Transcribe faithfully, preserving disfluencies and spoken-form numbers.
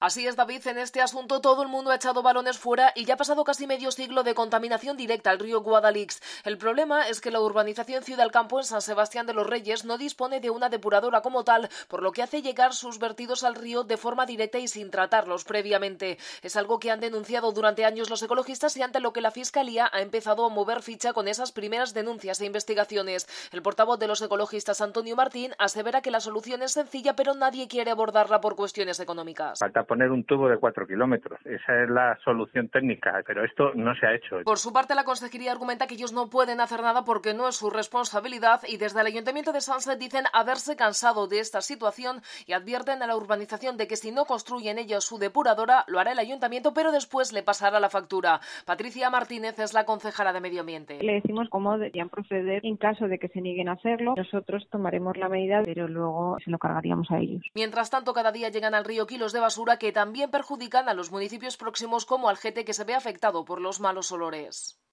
Así es, David, en este asunto todo el mundo ha echado balones fuera y ya ha pasado casi medio siglo de contaminación directa al río Guadalix. El problema es que la urbanización Ciudad Campo en San Sebastián de los Reyes no dispone de una depuradora como tal, por lo que hace llegar sus vertidos al río de forma directa y sin tratarlos previamente. Es algo que han denunciado durante años los ecologistas y ante lo que la Fiscalía ha empezado a mover ficha con esas primeras denuncias e investigaciones. El portavoz de los ecologistas, Antonio Martín, asevera que la solución es sencilla, pero nadie quiere abordarla por cuestiones económicas. Falta poner un tubo de cuatro kilómetros. Esa es la solución técnica, pero esto no se ha hecho. Por su parte, la Consejería argumenta que ellos no pueden hacer nada porque no es su responsabilidad y desde el Ayuntamiento de Sanse dicen haberse cansado de esta situación y advierten a la urbanización de que si no construyen ellos su depuradora, lo hará el Ayuntamiento, pero después le pasará la factura. Patricia Martínez es la concejala de Medio Ambiente. Le decimos cómo deberían proceder en caso de que se nieguen a hacerlo. Nosotros tomaremos la medida, pero luego se lo cargaríamos a ellos. Mientras tanto, cada día llegan al río kilos de basura que también perjudican a los municipios próximos como Algete, que se ve afectado por los malos olores.